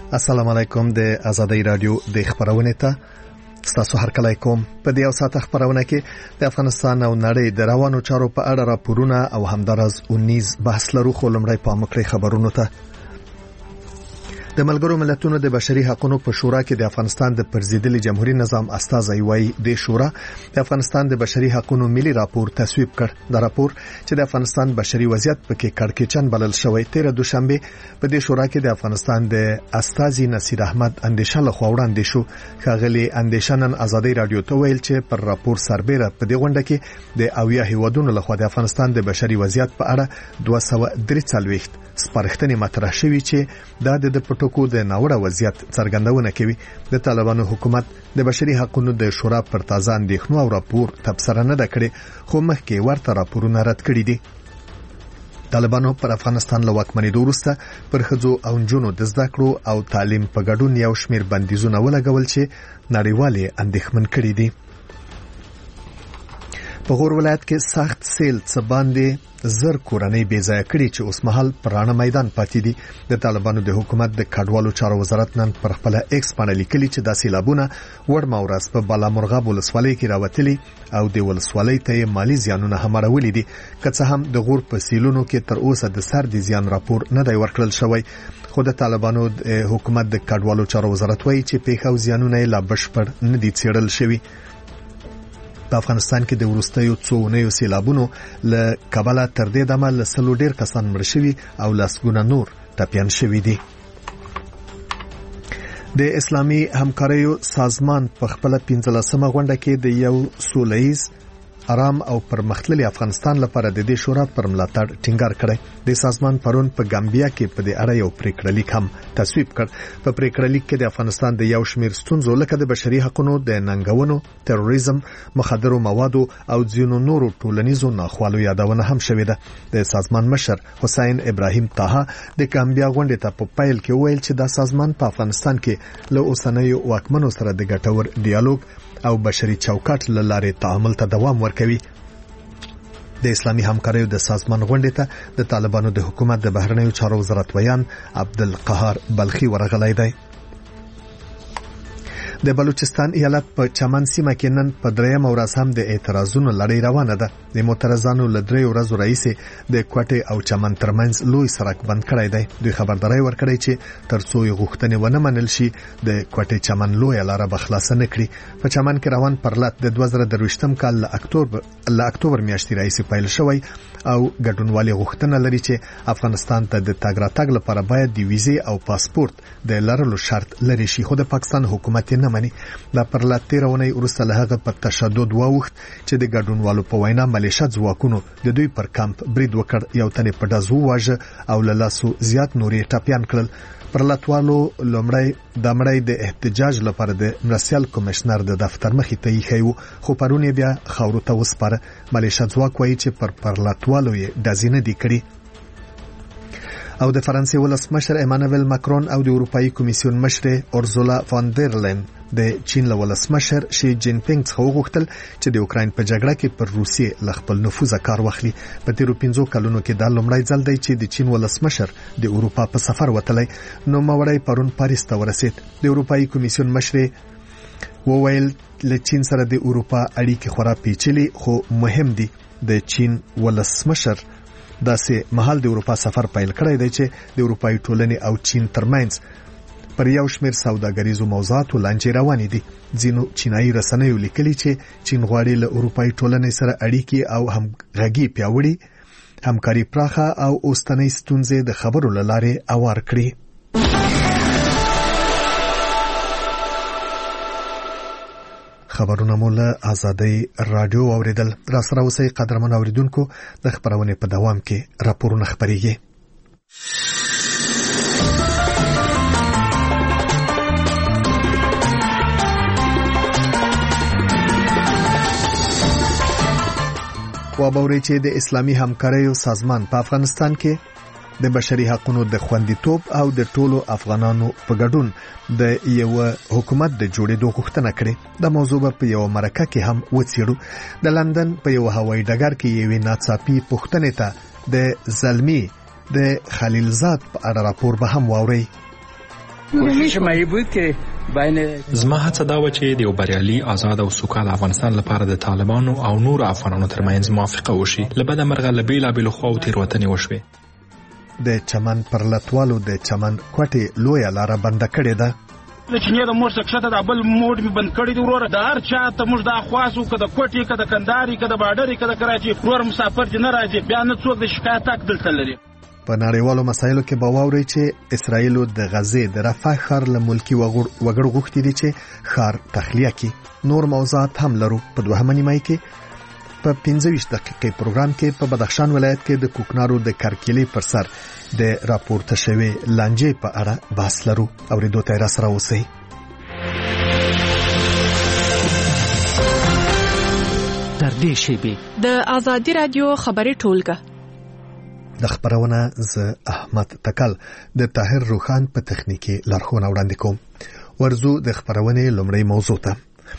السلام علیکم د آزادۍ رادیو د خبرونه ته تاسو هر کله کوم په دې اوسات خبرونه کې د افغانستان او نړۍ د روانو چارو په اړه راپورونه او همدارز 19 بحث لرو خو لمړی په مکرې خبرونه ته د ملګرو ملتونو د بشري حقوقو په شورا کې د افغانستان د پرزیدلي جمهوریت نظام استازي وایي د شورا د افغانستان د بشري حقوقو ملي راپور تصویب کړ د راپور چې د افغانستان بشري وضعیت پکې کړکېچن بلل شوی 13 دوشنبه په دې شورا کې د افغانستان د استازي نصیر احمد اندیشه له خوا وړاندې شو خاغلی اندیشنن ازادي رادیو ته ویل چې پر راپور سربېره په دې غونډه کې د اویا هیوادونو له خوا د افغانستان د بشري وضعیت په اړه 243 سپارښتنې مطرح شوې چې د پټوکو د ناوړه وضعیت څرګندونه کوي د طالبانو حکومت د بشري حقوقو د شورا پر تازه اندېښنو او راپور تبصره نه کړي خو مخکې ورته راپورونه رد کړي دي طالبانو پر افغانستان له واکمنۍ وروسته پر خځو او نجونو د زده کړو او تعلیم په ګډون یو شمېر بندیزونه ولګول چې نړیوالې اندېښمن کړي دي په غور ولایت کې سخت سیل څه باندې زر کورنۍ بې ځای کړي چې اوس مهال پرانه میدان پاتې دي د طالبانو د حکومت د کډوالو چارو وزارت نن پر خپل ایکس باندې لیکلي چې د سیلابونه وړ مورز په بالامرغاب ولسوالۍ کې راوتلي او د ولسوالۍ ته مالی زیانونه هم راولي دي که څه هم د غور په سیلونو کې تر اوسه د سر د زیان راپور نه دی ورکړل شوی خو د طالبانو حکومت د کډوالو چارو وزارت وایي چې پیښو زیانونه لا بشپړ نه دي څېړل شوی په افغانستان کې د وروستیو څو اونیو سیلابونو له کابل تر دې دمه له سلو ډیر کسان مړ شوي او لسګونه نور ټپیان شوي دي د اسلامي همکاریو سازمان په خپل 15مه غونډه کې د یو سولهییز آرام او پرمختللي افغانستان لپاره د دې شورا پر ملاتړ ټینګار کړی د سازمان پرون په ګامبیا کې په دې اړه یو پریکړه لیک هم تصویب کړ په پریکړه لیک کې د افغانستان د یو شمېر ستونزو لکه د بشري حقوقو د ننګونو تروریزم مخدرو موادو او ځینو نورو ټولنیزو ناخوالو یادونه هم شوې ده د سازمان مشر حسین ابراهیم طه د ګامبیا غونډې ته په پیل کې ویل چې د سازمان په افغانستان کې له اوسنیو واکمنو سره د ګټور ډیالوګ او بشري چوکاټ لاره تعامل ته دوام ورکوي د اسلامي همکاریو د سازمان غونډې ته د طالبانو د حکومت د بهرنیو چارو وزارت ویان عبدالقهار بلخي ورغلی دی د بلوچستان ایالت په چمن سیمه کې نن په دریم ورځ هم د اعتراضونو لړۍ روانه ده د معترضانو له درې ورځو راهیسې د کوټې او چمن ترمنځ لوی سړک بند کړی دی دوی خبرداري ورکړی چې ترڅو یې غوښتنې ونه منل شي د کوټې چمن لوی لاره به خلاص نه کړي په چمن کې روان پرلط د 2023م کال له اکتوبر میاشتې راهیسې پیل شوی او ګډونوالي غوښتنه لري چې افغانستان ته د تګ راتګ لپاره باید د ویزې او پاسپورت د لرلو شرط لري شي خو د پاکستان حکومت نه مني دا پر لاتیرونی وروسته له هغه په تشدد واوښت چې د ګډونوالو په وینا ملیشه ځواکونو د دوی پر کمپ برید وکړ یو تن په ډز وواژه او له لاسو زیات نورې ټپیان کړل پر لاتوالو لمړی د احتجاج لپاره د مرسیال کمشنر د دفتر مخې ته یې خو پرون بیا خاورو ته وسپاره ملیشه ځواک وایي چې پر لاتوالو یې ډزې نه دي کړي او د فرانسې ولسمشر ایمانوئل ماکرون او د اروپאי کمیسیون مشر اورزولا فان در لین د چین له ولسمشر شي جین پینګ څخه وغوښتل چې د اوکراین په جګړه کې پر روسیې له خپل نفوذ کار واخلي په تیرو 15 کلونو کې دا لومړی ځل دی چې د چین ولسمشر د اروپا په سفر وتلی نو موري پرون پاریس ته ورسید د اروپאי کمیسیون مشر وویل له چین سره د اروپا اړیکې خورا پیچلي خو مهم دي د چین ولسمشر داسې محل د اروپا سفر پیل کړی دی چې د اروپאי ټولنې او چین ترمنځ پر یو شمېر سوداګریزو موضوعاتو لانجې روانې دي ځینو چینایي رسنیو لیکلي چې چین غواړي له اروپאי ټولنې سره اړیکې او همغږي پیاوړي همکاري پراخه او اوسنۍ ستونزې د خبرو له لارې اوار کړي خبرونه مو له آزادۍ رادیو اوریدل را سره اوسئ قدرمن اوریدونکو د خبرونه په دوام کې راپورونه خبريږي وابوري چې د اسلامي همکاریو سازمان په افغانستان کې د بشري حقوقو د خوندیتوب او د ټولو افغانانو په ګډون د یو حکومت د جوړېدو غوښتنه کړې د موضوع په یو مرکه کې هم وڅېړو د لندن په یو هوایي ډګر کې یو ناڅاپي پوښتنې ته د زلمی د خلیلزاد په اړه راپور به هم واوري کوشش مایی بود که زما هڅه دا و چې د یو بریالي آزاد او سوکاله افغانستان لپاره د طالبانو او نورو افغانانو ترمنځ موافقه وشي. له بده مرغه له بېلابېلو خواو تېروتنې وشوې. د چمن پر لتوالو د چمن کوټې لویه لاره بنده کړې ده. د چینې د موږ څخه د بل موډ می بند کړی دی وروره. د هر چا ته موږ د خواصو کده کوټې کده کنداري کده باډري کده کراچي ورور مسافر دي نه راځي. بیا نه څوک د شکایت حق دلته لري. په نړیوالو مسایلو کې به واوري چې اسرائیل د غزې د رفح ښار له ملکی وګړو غوښتي دي چې ښار تخلیه کړي. نور موضوعات هم لرو. په دوهمه نیمه کې په 15 دقیقې پروګرام کې په بدخشان ولایت کې د کوکنارو د کرکیلې پر سر د راپورته شوی لانجې په اړه بحث لرو. اوریدو ته را سره اوسئ. تر دې شیبې د آزادي رادیو خبري ټولګه د خبرونه ز احمد تکل د طاهر روخان په تخنیکی لارښوونه وړاندې کوم. ورزو د خبرونه لومړی موضوع ته.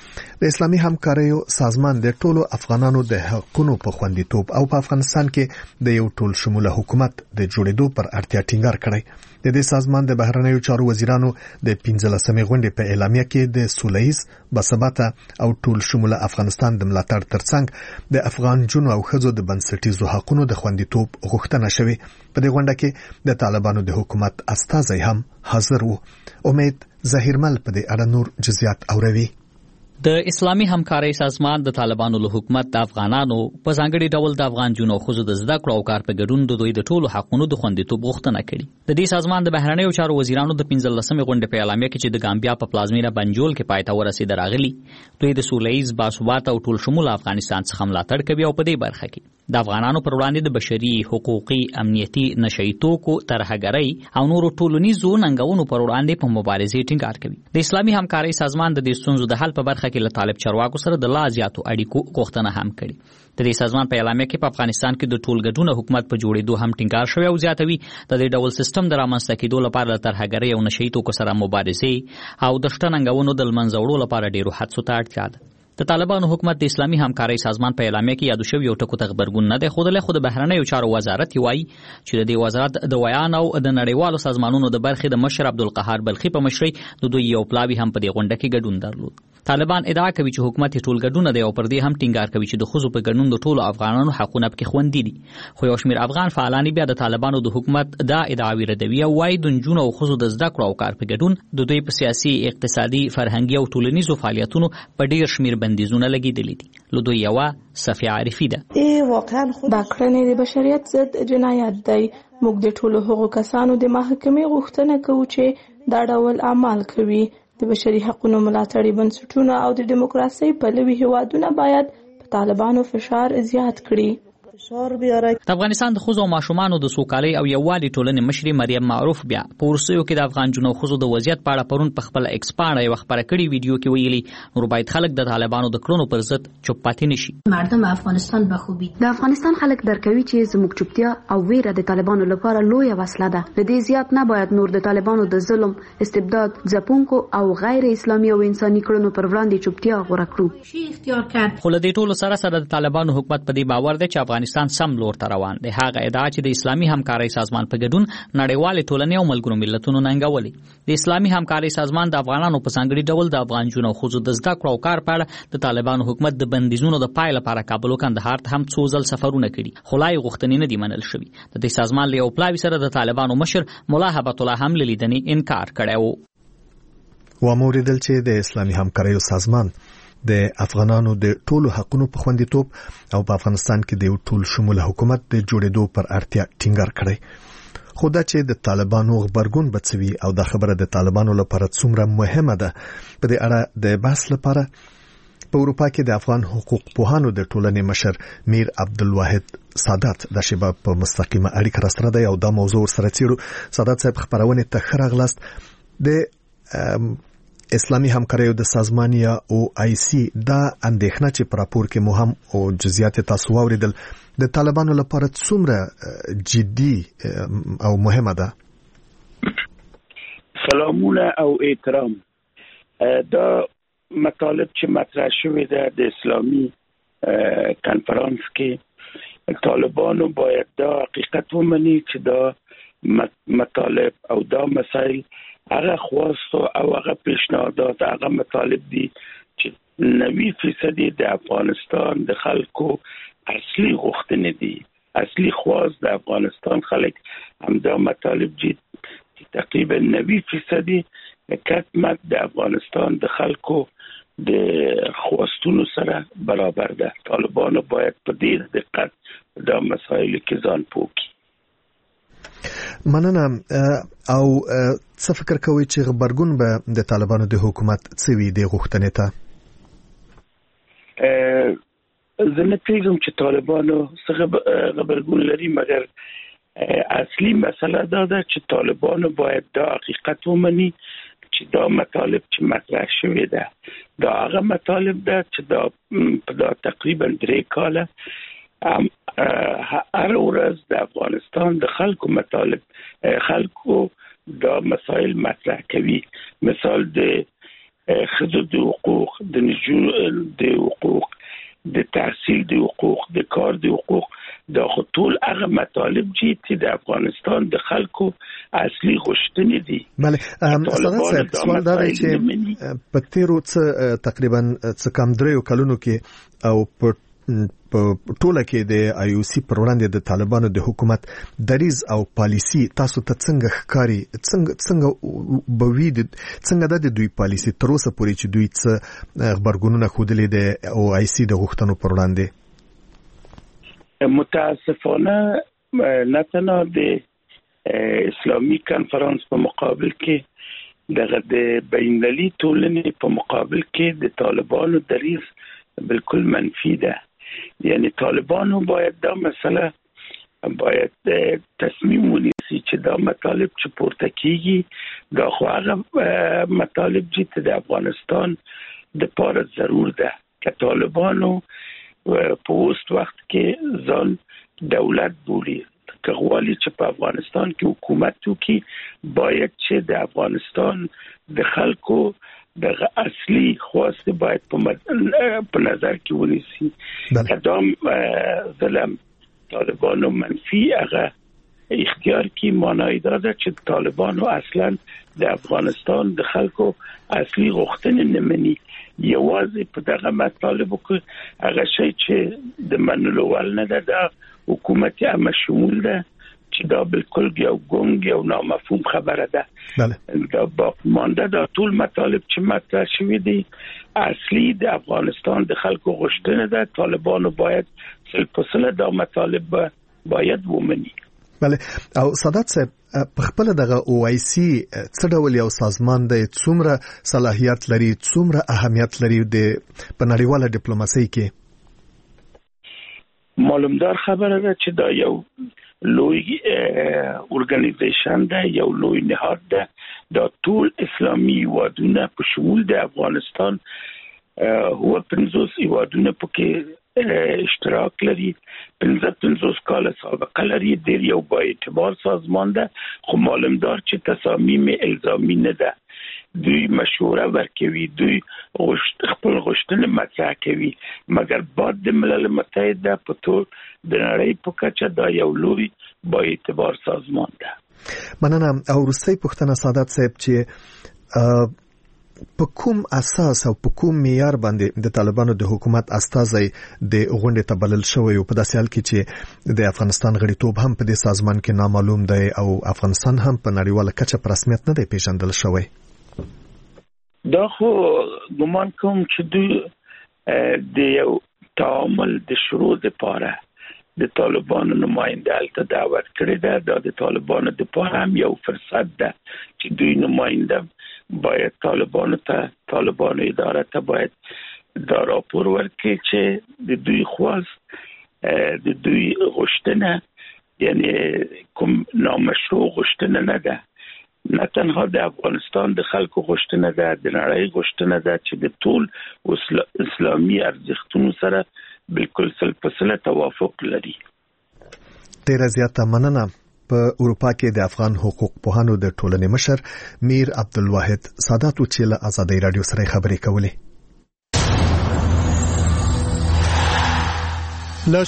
د اسلامي همکاریو سازمان د ټولو افغانانو د حقوقو په خوندیتوب او په افغانستان کې د یو ټول شموله حکومت د جوړېدو پر اړتیا ټینګار کړی. د دې سازمان د بهرنیو چارو وزیرانو د 15مې غونډې په اعلامیه کې د سولهییز باثباته او ټول شموله افغانستان د ملاتړ ترڅنګ د افغان جنو او ښځو د بنسټیزو حقوقو د خوندیتوب غوښتنه شوې. په دې غونډه کې د طالبانو د حکومت استازي هم حاضر وو. امید ظهیرمل په دې اړه نور جزئیات اوروي. د اسلامي همکارۍ سازمان د طالبانو له حکومت د افغانانو په ځانګړي ډول د افغان جنو خزو د زده کړو او کار په ګډون د دوی د ټولو حقوقو د خوندیتوب غوښتنه کړې. د دې سازمان د بهرنیو چارو وزیرانو د 15مې غونډې په اعلامیه کې چې د ګامبیا په پلازمینه بنجول کې پای ته ورسېد راغلي، دوی د سولهییز باثباته او ټول شموله افغانستان څخه ملاتړ کوي او په دې برخه کې د افغانانو پر وړاندې د بشري حقوقي امنیتي نشئی توکو ترهګرۍ او نورو ټولنیزو ننګونو پر وړاندې په مبارزې ټینګار کوي. د اسلامي همکارۍ سازمان د دې ستونزو د حل په برخه کې له طالب چارواکو سره د لا زیاتو اړیکو غوښتنه هم کړې. د دې سازمان په اعلامیه کې په افغانستان کې د ټولګډونه حکومت په جوړېدو هم ټینګار شوی او زیاتوي د دې ډول سیستم د رامنځته کېدو لپاره د ترهګرۍ او نشئی توکو سره مبارزې او د شته ننګونو د له وړو لپاره ډیرو هڅو ته اړتیا ده. د طالبانو حکومت د اسلامي همکارۍ سازمان په اعلامیه کې یادو شوی یو ټکو ته خبرګون نه دی ښودلی، خو د بهرنیو چارو وزارت وایي چې د دې وزارت د ویان او د نړیوالو سازمانونو د برخې د مشر عبدالقهار بلخي په مشرۍ د دوی یو پلاوي هم په دې غونډه کې ګډون درلود. طالبان ادعا کوي چې حکومت ټول ګډون دی او پر دې هم ټینګار کوي چې د خزو په ګډون د ټولو افغانانو حقونه پکې خوندي دي. خو یو شمېر افغان فعالان بیا د طالبانو د حکومت دا ادعاوې ردوي او وایي د نجونو او خزو د زده کړو او کار په ګډون د دوی په سیاسي، اقتصادي، فرهنګي او ټولنیزو فعالیتونو په ډیر شمېر بندیزونه لګېدلي دي. له دوی یوه صفیه عارفي ده. واقعا دا کړنې د بشریت ضد جنایت دی. موږ د ټولو هغو کسانو د محاکمې غوښتنه کوو چې دا ډول اعمال کوي. د بشري حقوقو ملاتړي بنسټونه او د دیموکراسۍ پلوي هیوادونه باید په طالبانو فشار زیات کړي. د افغانستان د ښځو او ماشومانو د سوکالۍ او یووالي ټولنې مشرې مریم معروف بیا په وروستیو کې د افغان جنو ښځو د وضعیت په اړه پرون په خپله ایکس پاڼه یوه خپره کړې ویډیو کې ویلي نور باید خلک د طالبانو د کړنو پر ضد چوپ پاتې نشي. مردم افغانستان به خوبی د افغانستان خلک درکوي چې زموږ چوپتیا او ویره د طالبانو لپاره لویه وسله ده. له دې زیات نه باید نور د طالبانو د ظلم، استبداد، ځپونکو او غیر اسلامي او انساني کړنو پر وړاندې چوپتیا غوره کړو. شي اختیار کړ. خو له دې ټولو سره سره د طالبانو حکومت په دې باور دی چې افغانستان سم لور ته روان دی. هغه ادعا چې د اسلامي همکارۍ سازمان په ګډون نړیوالې ټولنې او ملګرو ملتونو ننګولې. د اسلامي همکارۍ سازمان د افغانانو په ځانګړي ډول د افغان جنو ښځو د زده کړو او کار په اړه د طالبانو حکومت د بندیزونو د پای لپاره کابل او کندهار ته هم څو ځل سفرونه کړي، خو لا یې غوښتنې نه دي منل شوي. د دې سازمان له یو پلاوي سره د طالبانو مشر ملا هبت الله هم له لیدنې انکار کړی و. وموریدل چې د اسلامي همکاریو سازمان د افغانانو د ټولو حقوقو په خوندیتوب او په افغانستان کې د یو ټول شموله حکومت د جوړېدو پر اړتیا ټینګار کړی. خو دا چې د طالبانو غبرګون بڅوي او دا خبره د طالبانو لپاره څومره مهمه ده، په دې اړه د بحث لپاره په اروپا کې د افغان حقوق پوهانو د ټولنې مشر میر عبدالواحد سادات د شباب په مستقیمه اړیکه راستره دی او دا موضوع سره چیرو. سادات صاحب خبرونه ته خراغلاست. د اسلامي همکاریو د سازمان یا او آی سی دا اندېښنه چې پر راپور کې مهم او جزئیات تاسو واوریدل د طالبانو لپاره څومره جدي او مهمه ده؟ سلامونه او احترام. دا مطالب چې مطرح شوی ده د اسلامي کنفرانس کې طالبانو باید دا حقیقت ومني چې دا مطالب او دا مسائل هغه خواست او هغه پیشنهادات هغه مطالب دي چې 90% د افغانستان د خلکو اصلي غوښتنې دي. اصلي خواست د افغانستان خلک همدا مطالب دي چې تقریبا 90% کټمت د افغانستان د خلکو د خواستونو سره برابر ده. طالبانو باید په ډیر دقت د مسایلو کې ځان پوکي. مننه. او څه فکر کوئ چې غبرګون به د طالبانو د حکومت څه وي د غوښتنې ته؟ زه نه پیږم چې طالبانو څه غبرګون لري، مګر اصلي مسله دا ده چې طالبانو باید دا حقیقت ومني چې دا مطالب چې مطرح شوی ده دا هغه مطالب ده چې دا تقریبا 3 کاله هر ورځ د افغانستان د خلکو مطالب خلکو دا مسائل مطرح کوي. مثال د ښځو د حقوق، د نجونو د حقوق، د تحصیل د حقوق، د کار د حقوق، دا ټول هغه مطالب چې د افغانستان د خلکو اصلي غوښتنې دي. بله صدات سوال دا دی چې په تیرو تقریبا څه کم 3 کلونو کې او په ټوله کې د آی او سی پر وړاندې د طالبانو د حکومت دریز او پالیسی تاسو ته څنګه ښکاری، څنګه بوي، څنګه د دوی پالیسی تر اوسه پورې چې دوی څه خبرګونونه خوده د او آی سی د غوښتنو پر وړاندې؟ متاسفانه نه تنها د اسلامي کنفرانس په مقابل کې دغه د بین المللي ټولنې په مقابل کې د طالبانو دریز بالکل منفي ده. یعنی طالبانو باید دا مسله باید تصمیم ونیسي چې دا مطالب چې پورته کیږي دا خو هغه مطالب چې د افغانستان د پاره ضرور ده. که طالبانو په اوس وخت کې ځان دولت بولي، که غواړي چې په افغانستان کې حکومت وکړي، باید چې د افغانستان د خلکو دغه اصلي خواست باید په نظر کې ونیسي. قدام ظلم طالبانو منفي هغه اختیار کی معنی دا ده چې طالبانو اصلا د افغانستان د خلکو اصلي غوښتنې نه مني. یوازې په دغه مطالبو کې هغه شی چې د منلو ول نه ده د حکومت عامه شمول ده چې دا بالکل یو ګونګ یو نامفهوم خبره ده. دا باقیمانده دا ټول مطالب چې مطرح شوي دي اصلي د افغانستان د خلکو غوښتنه ده. طالبانو باید سلسله دا مطالب باید ومني. بله. او سادات صاحب په خپل دغه او آی سی څه ډول یو سازمان دی، څومره صلاحیت لري، څومره اهمیت لري د په نړیواله ډیپلوماسي کې؟ معلومدار خبره ده چې دا یو لوی ارګنایزیشن ده، یو لوی نهاد ده. دا ټول اسلامي هیوادونه په شمول د افغانستان هو 50 هیوادونه پکې اشتراک لري. 50 کال سابقه لري. ډیر یو با اعتبار سازمان ده، خو معلومدار چې تصامیم الزامی نه ده. دوی مشوره ورکوي، دوی خپل غوښتنې مطرح کوي، مګر بعد د ملل متحد په تور د نړۍ په کچه دا یو لوی با اعتبار سازمان ده. مننه. او وروستۍ پوښتنه سادات صاحب چې په کوم اساس او په کوم معیار باندې د طالبانو د حکومت استازي د غونډې ته بلل شوی او په داسې حال کې چې د افغانستان غړیتوب هم په دې سازمان کې نامعلوم دی او افغانستان هم په نړیواله کچه په رسمیت نه دی پیژندل شوی؟ دا خو ګمان کوم چې دوی د یو تعامل د شروع لپاره د طالبانو نماینده هلته دعوت کړی ده. دا د طالبانو لپاره هم یو فرصت ده چې دوی نماینده باید طالبانو اداره ته باید دا راپور ورکړي چې د دوی خواست د دوی غوښتنه یعنی کوم نامشروع غوښتنه نه ده، نه تنها د افغانستان د خلکو غوښتنه ده، د نړۍ غوښتنه ده چې د ټول اسلامي ارزښتونو سره بالکل سلسله توافق لري. ډیره زیاته مننه. په اروپا کې د افغان حقوق پوهانو د ټولنې مشر میر عبدالواحد سادات چې له آزادۍ رادیو سره خبرې کولې. له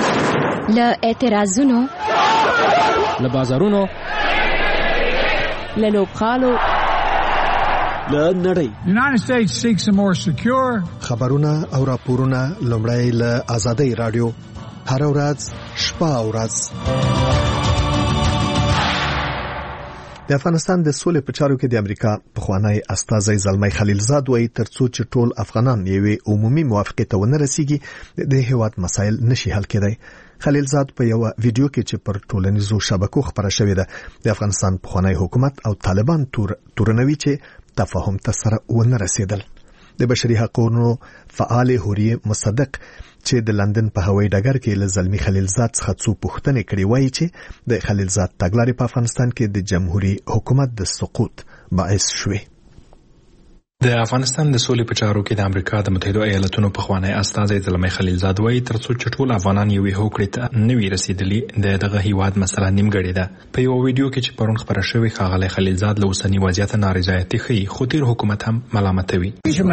شخړو، له اعتراضونو، له بازارونو له لوبغالو له نړۍ. United States seeks a more secure. خبرونه او راپورونه لومړی له آزادۍ رادیو هر ورځ شپه او ورځ. د افغانستان د سولې په چارو کې د امریکا پخوانی استازی زلمی خلیلزاد وایي ترڅو چې ټول افغانان یوې عمومي موافقه ته ونه رسیږي د هیواد مسایل نشي حل کېدای. خلیلزاد په یو ویډیو کې چې پر ټولنیزو شبکو خبره شوې ده د افغانستان پخوانی حکومت او طالبان تورنوي چې تفاهم ته سره ونه رسیدل. د بشري حقوقو فعال حوریه مصدق چې د لندن په هوایي ډګر کې له زلمی خلیلزاد څخه څو پوښتنې کړې وایي چې د خلیلزاد تګلارې په افغانستان کې د جمهوریت حکومت د سقوط باعث شوې. د افغانستان د سولې په چارو کې د امریکا د متحده ایالاتونو پخوانی استازی زلمی خلیلزاد وایي ترڅو چې ټول افغانان یوې هوکړې ته نه وي رسیدلي دغه هیواد مسله نیمګړې ده. په یو ویډیو کې چې پرون خبره شوې ښاغلی خلیلزاد له اوسني وضعیت نارضایتي ښیي خو تیر حکومت هم ملامتوي.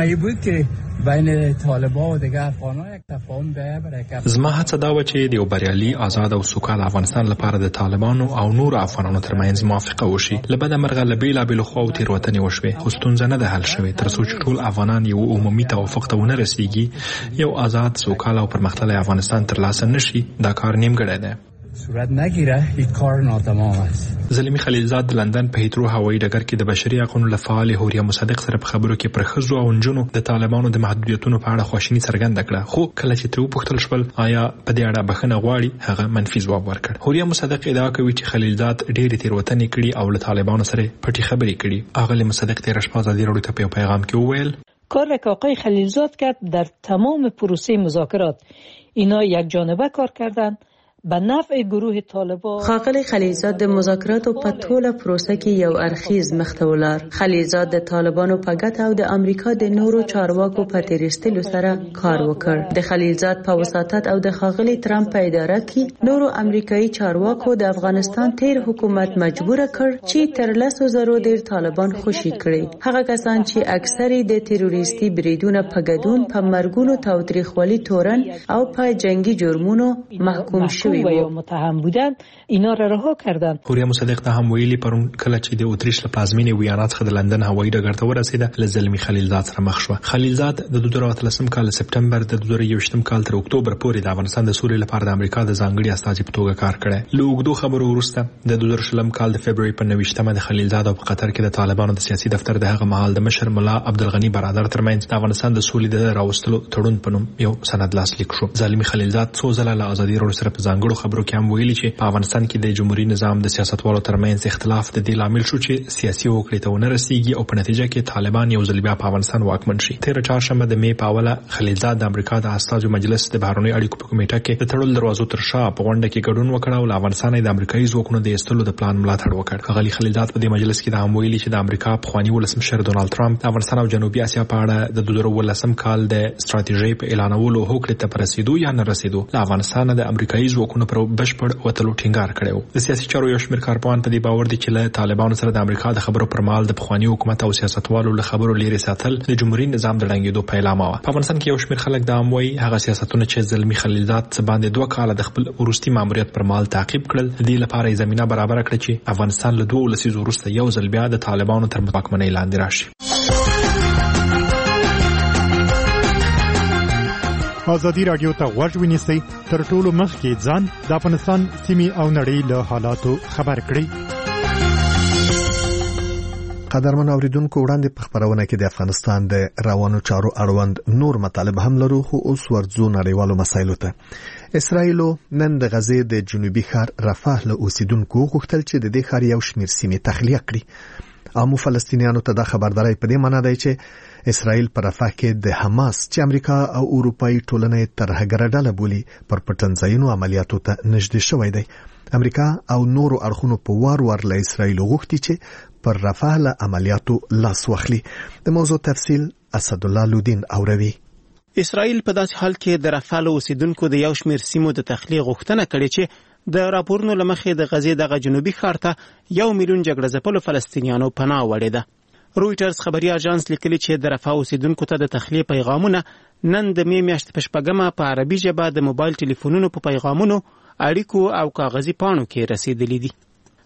زما هڅه دا وه چې د یو بریالي آزاد او سوکاله افغانستان لپاره د طالبانو او نورو افغانانو ترمنځ موافقه وشي. له بده مرغه له بېلابېلو خواو تېروتنې وشوې خو ستونزه نه ده حل شوې. ترڅو چې ټول افغانان یو عمومي توافق ته ونه رسیږي یو آزاد سوکاله او پرمختللی افغانستان ترلاسه نشي دا کار نیمګړی دی. صورت نگیره این کار ناتمام است. زلمی خلیلزاد د لندن په هیترو هوایي ډګر کې د بشري حقوقو له فعال حوریه مصدق سره په خبرو کې پر ښځو او نجونو د طالبانو د محدودیتونو په اړه خواشیني څرګنده کړه خو کله چې ترې وپوښتل شول آیا په دې اړه بخښنه غواړي هغه منفي ځواب ورکړ. حوریه مصدق ادعا کوي چې خلیلزاد ډېرې تېروتنې کړي او له طالبانو سره پټې خبرې کړي. اغلې مصدق تېره شپه ازادي راډیو ته په پیغام کې وویل کاری که آقای خلیلزاد کرد در تمام پروسه مذاکرات اینا یک جانبه کار کردند به نفع گروه طالبان. ښاغلی خلیلزاد د مذاکراتو په ټوله پروسه کې یو اړخیز مخته ولاړ. خلیلزاد د طالبانو په ګټه او د امریکا د نورو چارواکو په تیرستلو سره کار وکړ. د خلیلزاد په وساطت او د ښاغلي ترامپ په اداره کې نورو امریکایي چارواکو د افغانستان تیر حکومت مجبور کړ چې تر 100,000 ډیر طالبان خوشي کړي. هغه کسان چې اکثري د تروریستي بریدونو په ګډون په مرګونو تاوتریخوالي تورن او په جنگي جرمونو محکوم شوي و یا متهم بودند اینا را رها کردند. حوریه مصدق ته هم ویلي پرون کله چې د اتریش له پلازمینې ویانا څخه د لندن هوایي ډګر ته ورسېده له زلمی خلیلزاد سره مخ شوه. خلیلزاد د 2013 کال سپټمبر د 2021 کال تر اکتوبر پورې د افغانستان د سولې لپاره د امریکا د ځانګړي استازي په توګه کار کړی. له اوږدو خبرو وروسته د 2020 کال د فبرवरी په 29 د خلیلزاد او په قطر کې د طالبانو د سیاسي دفتر د هغه مهال د مشر ملا عبدالغنی برادر ترمنځ د افغانستان د سولې د راوستلو تړون په نوم یو سند لاسلیک شو. زلمی خلیلزاد څو ځله له ازادي راډیو سره په ځانګړو خبرو کې هم ویلي چې په افغانستان کې د جمهوریت نظام د سیاستوالو ترمنځ اختلاف د دې لامل شو چې سیاسي هوکړې ته ونه رسیږي او په نتیجه کې طالبان یو ځل بیا په افغانستان واکمن شي. تیر چهارشنبه د می په اوله خلیلزاد د امریکا د استازو مجلس د بهرنیو اړیکو په کمیټه کې د تړل دروازو تر شا په غونډه کې ګډون وکړ او له افغانستان د امریکایي ځواکونو د ایستلو د پلان ملاتړ وکړ. غلی خلیلزاد په دې مجلس کې د هم ویلي چې د امریکا پخوانی ولسمشر ډونالد ټرمپ د افغانستان او جنوبي اسیا په اړه د 2013 کال د ستراتیژۍ په اعلانولو هوکړې ته رسیدو یا نه رسیدو له افغانستان د امریکایي ځواکونو پر بشپړ وتلو ټینګار کړی. د سیاسي چارو یو شمېر کارپوهان په دې باور دي چې له طالبانو سره د امریکا د خبرو پر مهال د پخوانی حکومت او سیاستوالو له خبرو لري ساتل د جمهوریت نظام د ړنګېدو پیلامه وه. په افغانستان کې یو شمېر خلک دا هم وایي هغه سیاستونه چې زلمی خلیلزاد څه باندې 2 کاله د خپل وروستي ماموریت پر مهال تعقیب کړل د دې لپاره یې زمینه برابره کړه چې افغانستان له 2 لسیزو وروسته یو ځل بیا د طالبانو تر واکمنۍ لاندې راشي. ازادي راډیو ته غوږ ونیسئ تر ټولو مخکې ځان د افغانستان سیمې او نړۍ له حالاتو خبر کړئ. قدرمن اوریدونکو وړاندې په خبرونه کې د افغانستان د روانو چارو اړوند نور مطالب هم لرو خو اوس ورځو نړیوالو مسایلو ته. اسرائیل نن د غزې د جنوبي ښار رفح له اوسیدونکو غوښتل چې د دې ښار یو شمېر سیمې تخلیه کړي. عامو فلسطینیانو ته دا خبرداري په دې معنی دی چې اسرائیل پر رفح کې د حماس چې امریکا او اروپایي ټولنې ترهګره ډله بولي پر پټنځایونو عملیاتو ته نږدې شوی دی. امریکا او نورو اړخونو په وار له اسرائیل غوښتي چې پر رفح له عملیاتو لاس واخلي. د موضوع تفصیل اسد الله لودین اوروي. اسرائیل په داسې حال کې د رفح له اوسیدونکو د یو شمېر سیمو د تخلیه غوښتنه کړې چې د راپورونو له مخې د غزې دغه جنوبي ښار ته 1 میلیون جګړه ځپلو فلسطینیانو پناه وړې ده. رویټرز خبري اژانس لیکلي چې د رفح اوسیدونکو ته د تخلیه پیغامونه نن د می میاشتې په شپږمه په عربي ژبه د موبایل ټلیفونونو په پیغامونو، اړیکو او کاغذي پاڼو کې رسیدلي دي.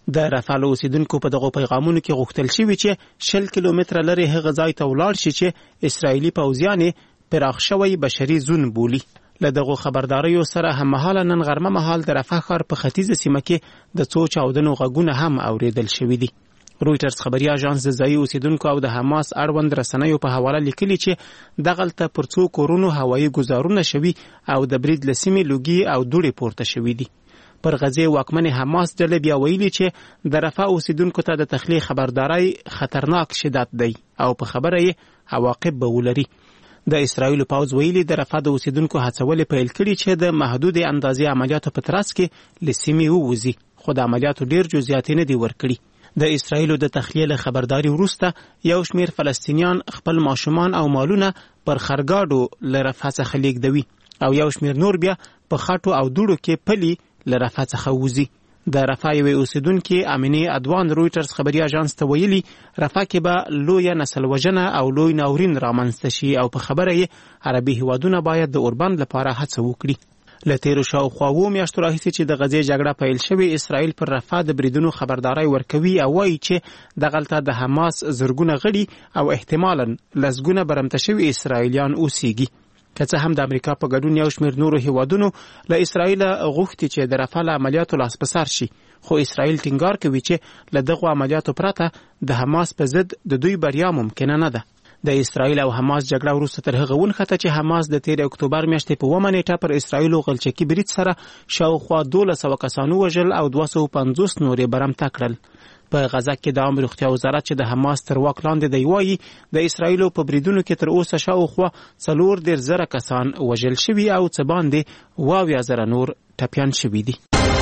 د رافال اوسیدونکو په دغه پیغامونو کې غوښتل شوی چې 10 کیلومتره لرې هغه ځای ته ولاړ شي چې اسرایلی پوځیان پراخ شوی بشري زون بولي. له دغه خبرداریو سره هممهاله نن غرمه مهال د رفح ښار په ختیځه سیمه کې د څو چاودنو غږونه هم اوریدل شوي دي. رویټرز خبري اژانس د ځایي اوسیدونکو او د حماس اړوند رسنیو په حواله لیکلي چې دغلته پر څو کورونو هوایي ګزارونه شوي او د برید له سیمې لوګي او دوړې پورته شوي دي. پر غزې واکمن حماس ډلې بیا ویلي چې د رفح اوسیدونکو ته د تخلیه خبرداري خطرناک شدت دی او په خبره یې عواقب به ولري. د اسرایل پوځ ویلي د رفح د اوسیدونکو هڅولې پیل کړي چې د محدود اندازې عملیاتو په ترڅ کې له سیمې ووځي، خو د عملیاتو ډیر جزئیات نه دي ورکړي. د اسرایل د تخلیه له خبرداري وروسته یو شمیر فلسطینیان خپل ماشومان او مالونه پر خرګاډو له رفح څخه لیږدوي او یو شمیر نور بیا په خاټو او دوړو کې پلي له رفح څخه وځي. د رفح یوې اوسیدونکې امینې ادوان رویټرز خبري اژانس ته ویلي رفح کې به لویه نسل وژنه او لوی ناورین رامنځته شي او په خبره یې عربي هیوادونه باید د اوربند لپاره هڅه وکړي. له تیرو شاوخوا 2 میاشتو راهیسې چې د غزې جګړه پیل شوې اسرائیل پر رفح د بریدونو خبرداری ورکوي او وایي چې دغلته د حماس زرګونه غړي او احتمالاً لسګونه برمته شوي اسرائیلیان اوسیږي. که څه هم د امریکا په ګډون یو شمیر نورو هیوادونو له اسرائیل غوښتي چې د رفح له عملیاتو لاس په سر شي، خو اسرائیل ټینګار کوي چې له دغو عملیاتو پرته د حماس په ضد د دوی بریا ممکنه نه ده. د اسرائیل او حماس جګړه وروسته تر هغه ونښته چې حماس د 13 اکتوبر میاشتې په 1 نیټه پر اسرائیل غلچکي برید سره شاوخوا 1200 کسانو وژل او 250 نورې برمته کړل. په غزه کې د عامه روغتیا وزارت چې د حماس تر واک لاندې دی وایي د اسرائیل په بریدونو کې تر اوسه شاوخوا 4,000 کسان وژل شوي او څه باندې 20,000 نور ټپیان شوي دي.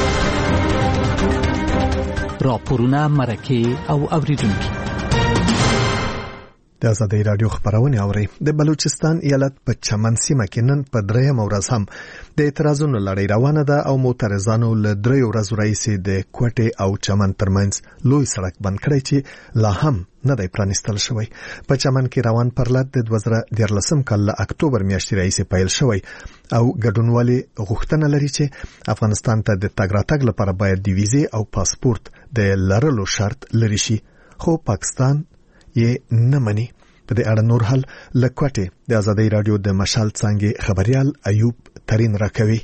راپورونه، مرکې او اوریدونکي د آزادۍ رادیو خبرونه اوري. د بلوچستان ایالت په چمن سیمه کې نن په 3 ورځ هم د اعتراضونو لړۍ روانه ده او معترضانو له 3 ورځو راهیسې د کوټې او چمن ترمنځ لوی سړک بند کړی چې لا هم نه دی پرانیستل شوی. په چمن کې روان پرلط د 2013 کال له اکتوبر میاشتې راهیسې پیل شوی او ګډونوالي غوښتنه لري چې افغانستان ته د تګ راتګ لپاره باید د ویزې او پاسپورت د لرلو شرط لري شي، خو پاکستان یې نه مني. په دې اړه نور حل له کوټې د آزادۍ رادیو د مشال څانګې خبريال ایوب ترين راکوي.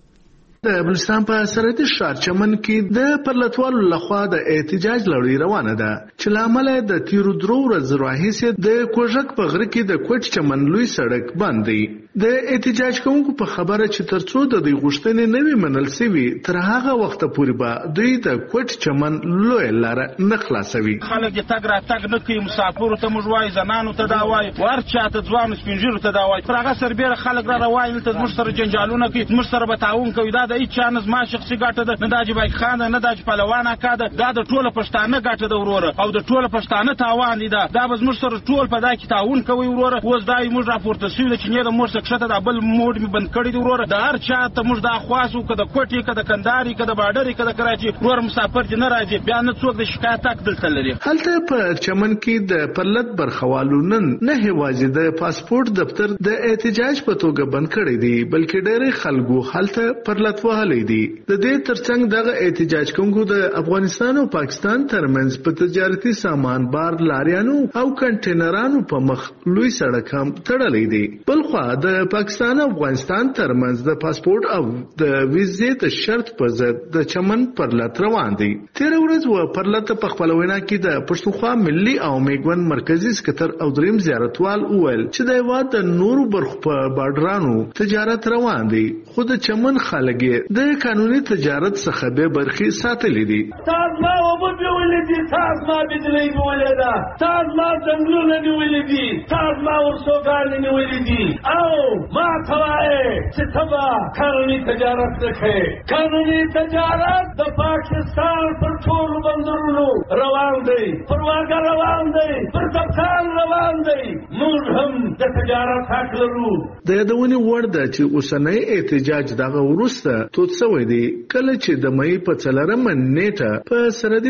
د بلوچستان په سرحدي ښار چمن کې د پرلتوالو لخوا د احتجاج لړۍ روانه ده چې لامل د تیرو 3 ورځو راهیسې د کوژک په غره کې د کوټ چمن لوی سړک بند دی. د احتجاج کوونکو په خبره چې ترڅو د دوی غوښتنې نه وي منل شوي تر هغه وخت پورې به دوی د کوټ چمن لوی لار نه خلاصوي. خلک د تګ راتګ نه کوي، مسافرو ته موږ وایو، زنانو ته دا وایو، ورچاته ځوانو سپینږیرو ته دا وایو. پر هغه سربېره خلک را روان دي، موږ سره جنجالونه کوي، موږ سره به تعاون کوي. دا د هیڅ چا نه زما شخصي ګټه ده، نه د حاجي خان نه د پهلوان اکا ده، دا د ټوله پښتانه ګټه ده وروره او د ټوله پښتانه تاوان دي. دا به موږ سره ټول په دا کې تعاون کوي وروره. اوس دا موږ راپورته شوي چې نه د موږ څخه د بل موډ می بند کړی دی وروره. د هر چا ته موږ د خواصو کده کوټي کده کنداري کده باډري کده کراچي وروره مسافر دي نه راځي، بیا نه څوک د شکایت حق دلته لري. هلته په چمن کې د پرلط برخوالو نن نه هیوازي د پاسپورت دفتر د احتجاج په توګه بند کړی دی، بلکې ډېر خلکو هلته پرلط وهلې دي. د دې ترڅنګ دغه احتجاج کوونکو د افغانستان او پاکستان ترمنځ په تجارتي سامان بار لاریانو او کنټینرانو په مخ لوی سړک هم تړلې دي. بلخوا د پاکستان او افغانستان ترمنځ د پاسپورت او د ویزې د شرط په ضد د چمن پرلط روان دي. تیر ورځ و پرلط په خپل وینا کې د پښتونخوا ملي او میګون مرکزی سکتر او دریم زیارتوال وویل چې د هیواد د نورو برخو په بارډرانو تجارت روان دي، خو د چمن خلک د قانوني تجارت څخه به برخي ساتلې دي. تاسو ما وبو ولدي، تاسو ما بجلی ولدا، تاسو ما څنګه نه ولدي، تاسو ما ورسوګان نه ولدي او ما توای چې تبا قانوني تجارت وکړي. قانوني تجارت د پاکستان پر ټول بندرونو روان دی، پر واګه روان دی، پر کپتان روان دی. موږ هم د تجارت حق لرو. د یادونې وړ ده چې اوسنۍ احتجاج دغه وروسته توت شوی دی کله چې د مې په 4 نیټه په سرحدي ښار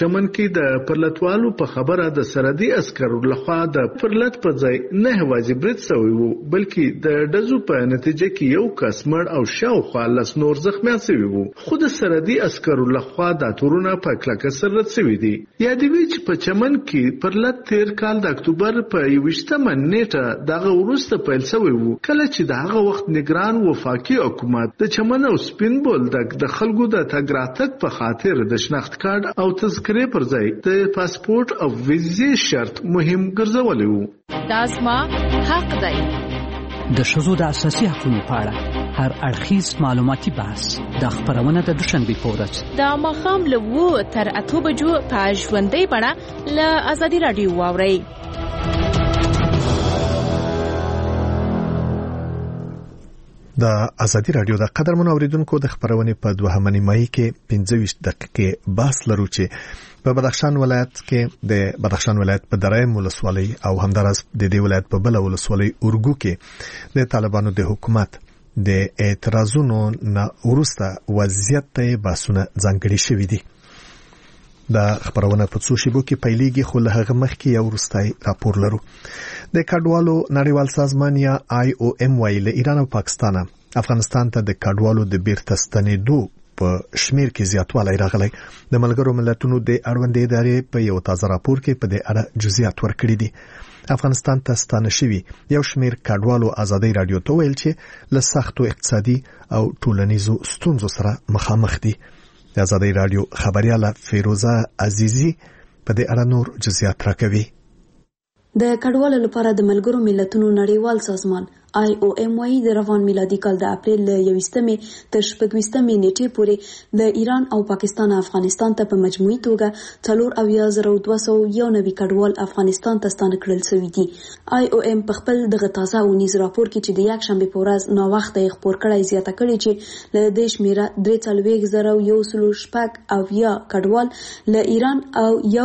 چمن کې د پرلتوالو په خبره د سرحدي عسکرو لخوا د پرلت په ځای 9 واجب برید شوی وو، بلکې د ډزو په نتیجه کې یو کس مړ او شاوخوا 10 نور زخمیان شوي وو. خو د سرحدي عسکرو لخوا د تورونه په کلکه سر رد شوي دي. یادوي چې په چمن کې پرلت تیر کال د اکتوبر په 21مه نیټه دغه وروسته پیل شوی وو، کله چې د هغه وخت نگران وفاقي حکومت د چمن او سپین بولدک د خلکو د تګ راتګ په خاطر د شناخت کارت او تذکرې پر ځای د پاسپورت او ویزې شرط مهم ګرځولی وو. دا زما حق دی. د ښځو د اساسي حقوقو په اړه هر اړخیز معلوماتي بحث د خبرونه د دوشنبې په ورځ د ماښام له 7 تر 8 بجو په ژوندۍ بڼه له ازادي راډیو واورئ. د ازادي راډیو د قدرمنو اوریدونکو د خبرونې په 2 نیمایي کې 25 دقیقې بحث لرو چې په بدخشان ولایت کې د بدخشان ولایت په درایم ولسوالۍ او همدارس د دې ولایت په بل ولسوالۍ اورګو کې د طالبانو د حکومت د اعتراضونو نه ورسته وضعیت ته باسونه ځانګړي شوي دي. د خبرونه په څو شیبو کې پیلېږي، خو له هغه مخکې یو وروستی راپور لرو. د کډوالو نړیوال سازمان یا IOM وايي له ایران او پاکستان افغانستان ته د کډوالو د بیرته ستنېدو په شمیر کې زیاتوالی راغلی. د ملګرو ملتونو د اړوندې ادارې په یو تازه راپور کې په دې اړه جزئیات ورکړي دي. افغانستان ته ستانه شوي یو شمیر کډوالو ازادي راډیو ته ویل چې له سختو اقتصادي او ټولنیزو ستونزو سره مخامخ دي. د ازادي راډیو خبرياله فیروزه عزیزی په دې اړه نور جزئیات راکوي. د کډوالو لپاره د ملګرو ملتونو نړیوال سازمان IOM وايي د روان میلادي کال د اپریل له 21مې تر 26مې نیټې پورې د ایران او پاکستان افغانستان ته په مجموعي توګه 4291 کډوال افغانستان ته ستانه کړل شوي دي. IOM په خپل دغه تازه ونیز راپور کې چې د یک شنبه په ورځ نو وخت یې خبر کړی زیاته کړی چې له دې شمیره 3,117 او یا کډوال له ایران او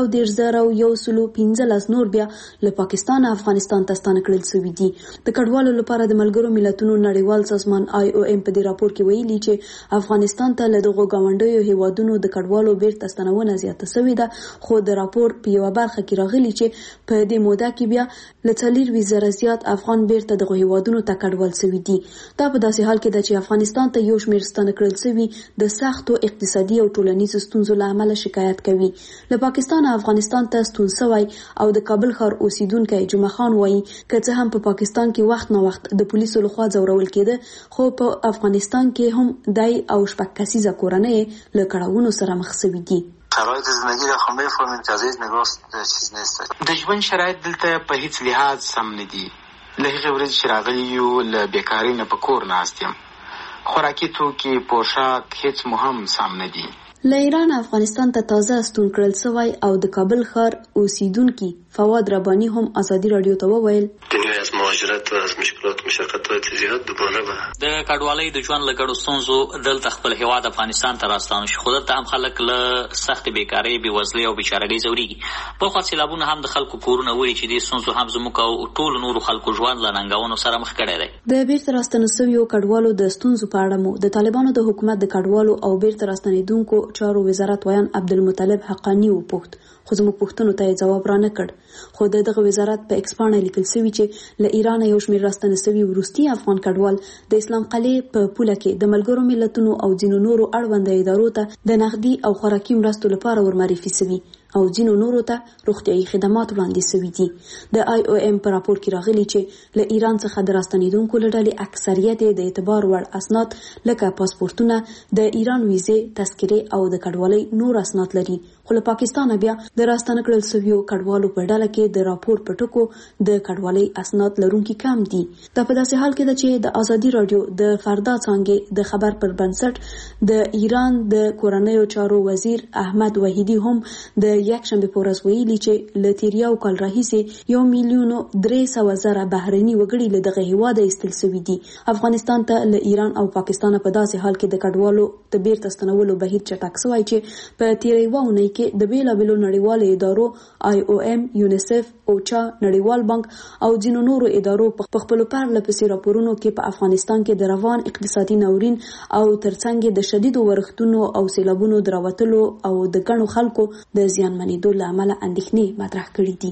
1,115 نور بیا له پاکستان افغانستان ته ستانه کړل شوي دي. د کډوالو لپاره د ملګرو ملتونو نړیوال سازمان IOM په دې راپور کې ویلي چې افغانستان ته له دغو ګاونډیو هیوادونو د کډوالو بیرته ستنونه زیاته شوې ده، خو د راپور په یو برخه کې راغلي چې په دې موده کې بیا له 4,000 زیات افغان بیرته دغو هیوادونو ته کډوال شوي دي. دا په داسې حال کې ده چې افغانستان ته یو شمېر ستانه کړل شوي د سختو اقتصادي او ټولنیزو ستونزو له امله شکایت کوي. له پاکستان افغانستان ته ستون شوی او د کابل ښار اوسیدونکی جمعه خان وایي که څه هم په پاکستان کې وخت نه وخت د پولیسو لخوا ځورول کېده، خو په افغانستان کې هم دای او شپږ کسیزه کورنۍ له کړاوونو سره مخ شوي دي. شرایط زندگی را خو میفهمیم که از هیچ نگاه چیز نیست. د ژوند شرایط دلته په هیڅ لحاظ سم نه دي. له هغې ورځې چې راغلي یو له بیکارۍ نه په کور ناست یم. خوراکي توکي، پوشاک هیڅ مو هم سم نه دي. له ایران افغانستان ته تازه ستون کړل شوی او د کابل ښار اوسیدونکي فواد ربانی هم ازادي راډیو ته وویل دنیا از مهاجرت و از مشکلات و مشقتات زیاد دوباره به د کډوالۍ د ژوند له ګډو ستونزو دلته خپل هیواد افغانستان ته راستانه شو، خو دلته هم خلک له سختې بیکارۍ، بېوزلۍ او بېچارهګۍ ځورېږي. بلخوا سیلابونه هم د خلکو کورونه وړي چې دې ستونزو هم زموږ او ټولو نورو خلکو ژوند له ننګونو سره مخ کړی دی. د بیرته راستنه شویو کډوالو د ستونزو په اړه مو د طالبانو د حکومت د کډوالو او بیرته راستنېدونکو چارو وزارت ویان عبدالمطلب حقانی وپوښت، خو زموږ پوښتنو ته یې ځواب را نه کړ. خو د دغه وزارت په ایکس پاڼه لیکل شوي چې له ایران یو شمېر راستنه شوي وروستي افغان کډوال د اسلام قلعې په پوله کې د ملګرو ملتونو او ځینو نورو اړونده ادارو ته د نغدي او خوراکي مرستو لپاره ورمعرفي شوي او ځینو نورو ته روغتیايي خدمات وړاندې شوي دي. د IOM په راپور کې راغلي چې له ایران څخه د راستنېدونکو له ډلې اکثریت د اعتبار وړ اسناد لکه پاسپورتونه، د ایران ویزې، تذکرې او د کډوالۍ نور اسناد لري، خو له پاکستانه بیا د راستنه کړل شویو کډوالو په ډله کې د راپور په ټکو د کډوالۍ اسناد لرونکي کم دي. دا په داسې حال کې ده چې د ازادي راډیو د فردا څانګې د خبر پر بنسټ د ایران د کورنیو چارو وزیر احمد وحیدی هم د یک شنبه په ورځ ویلي چې له تیر یو کال راهیسې 1,300,000 بهرني وګړي له دغه هیواده ایستل شوي دي. افغانستان ته له ایران او پاکستان په داسې حال کې د کډوالو د بیرته ستنولو بهیر چټک شوی چې په تیرې یوه اونۍ کې د بېلابېلو نړیوالو ادارو IOM، یونیسف، اوچا، نړیوال بانک او ځینو نورو ادارو په خپلو پرله پسې راپورونو کې په افغانستان کې د روان اقتصادي ناورین او ترڅنګ د شدیدو ورښتونو او سیلابونو د راوتلو او د ګڼو خلکو د زیان زیانمنېدو له امله اندېښنې مطرح کړې دي.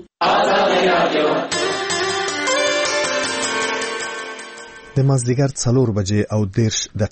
د مازدیګر 4:30